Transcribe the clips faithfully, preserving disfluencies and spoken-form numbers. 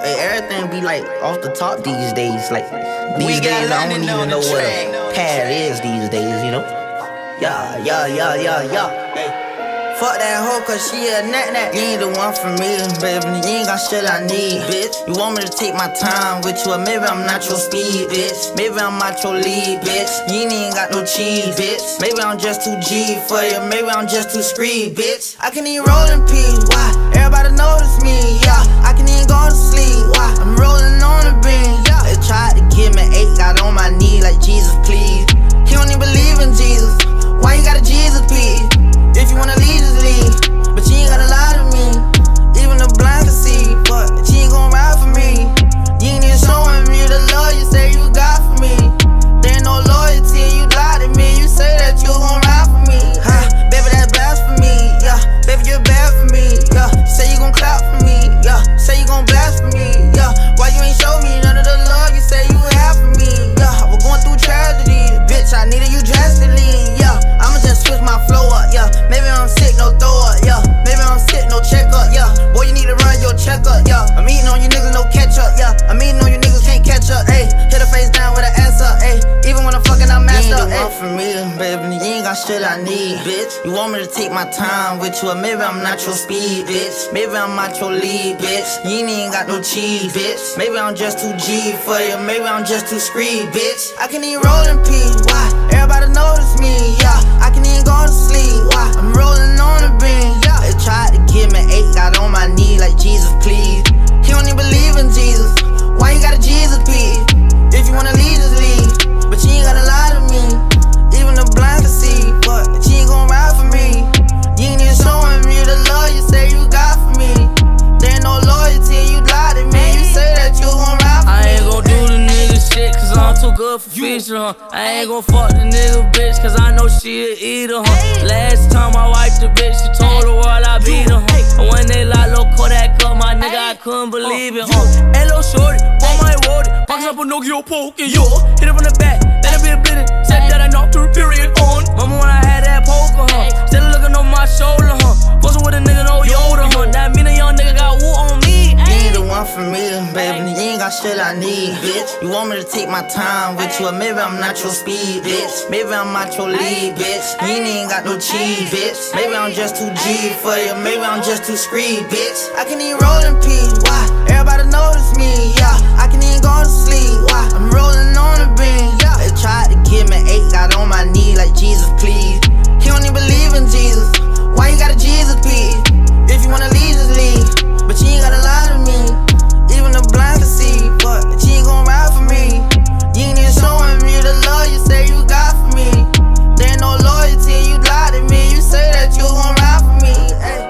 Hey, everything be like off the top these days. Like these days, I don't even know what a pad is these days. You know? Yeah, yeah, yeah, yeah, yeah. Hey. Fuck that hoe, cause she a nat-nat. You ain't the one for me, baby. You ain't got shit I need, bitch. You want me to take my time with you, or maybe I'm not your speed, bitch. Maybe I'm not your lead, bitch. You ain't even got no cheese, bitch. Maybe I'm just too G for you, maybe I'm just too screed, bitch. I can even roll in peace, why? Everybody notice me, yeah. I can even go to sleep, why? I'm rolling on the beam, yeah. They tried to give me eight, got on my knee like Jesus, please. He don't even believe in Jesus. Why you got a Jesus, please? If you wanna leave, just leave. But you ain't gotta lie to me. Even the blind can see. But you ain't gon' ride for me. You ain't even showing me the love you say you got for me. There ain't no loyalty, you lie to me. You say that you gon' ride for me. Huh? Baby, that's blasphemy. Yeah, baby, you're bad for me. Yeah, say you gon' clap for me. Yeah, say you gon' blast for me. Yeah, why you ain't show me none of the love you say you have for me? Yeah, we're going through tragedy. Bitch, I needed you drastically. Yeah, I'ma just switch my flow up. Yeah. Maybe I'm sick, no throw up, yeah. Maybe I'm sick, no check up, yeah. Boy, you need to run your checkup, yeah. I'm eating on you niggas, no catch up, yeah. I'm eating on you niggas, can't catch up, ayy. Hit her face down with her ass up, ayy. Even when I'm fucking, I'm messed up, ayy. You ain't the one for me, baby. You ain't got shit I need, bitch. You want me to take my time with you, or maybe I'm not your speed, bitch. Maybe I'm not your lead, bitch. You ain't even got no cheese, bitch. Maybe I'm just too G for you, maybe I'm just too screed, bitch. I can even roll in peace, why? Everybody notice me, yeah. I can even go to sleep, why? I'm rolling on the beam, yeah. They tried to give me eight, got on my knee like Jesus, please. He don't even believe in Jesus. Why you got a Jesus, please? If you wanna leave, just leave. But you ain't gotta lie to me. Even the blind can see, but you ain't gon' ride for me. You ain't even showing me the love you say you got for me. There ain't no loyalty, you lie to me. You say that you gon' ride for me. I ain't gon' do the nigga shit, cause I'm too good for feature, huh? I ain't gon' fuck the nigga bitch, cause I know she a eater, huh? Last time I wiped the bitch, she told the world I beat her, huh? And when they lock low Kodak up, my nigga, I couldn't believe it, huh? Hello shorty, want my award, box up a Nokia poking, yo. Hit it from the back, let it be a bleeding. Said that I knocked her period on. Mama when I had that poker, huh? Still looking over my shoulder, huh? Fussing with a nigga, no Yoda, huh? That mean a young nigga got wool on me. You ain't the one for me, baby. You ain't got shit I need, bitch. You want me to take my time with you, or maybe I'm not your speed, bitch. Maybe I'm not your lead, bitch. You ain't even got no cheese, bitch. Maybe I'm just too G for you, maybe I'm just too screed, bitch. I can even roll in peace, why? Everybody notice me, yeah. I can even go to sleep, why? I'm rolling on the beam, yeah. They tried to give me eight, got on my knee like Jesus, please. He don't even believe in Jesus. Why you got a Jesus, please? If you wanna leave, just leave. But you ain't gotta lie to me. Even the blind can see, but you ain't gon' ride for me. You ain't even showing me the love you say you got for me. There ain't no loyalty, you lie to me. You say that you gon' ride for me, ay.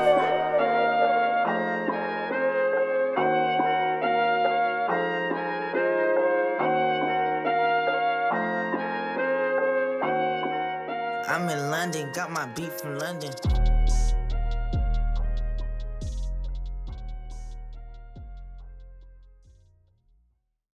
I'm in London, got my beat from London.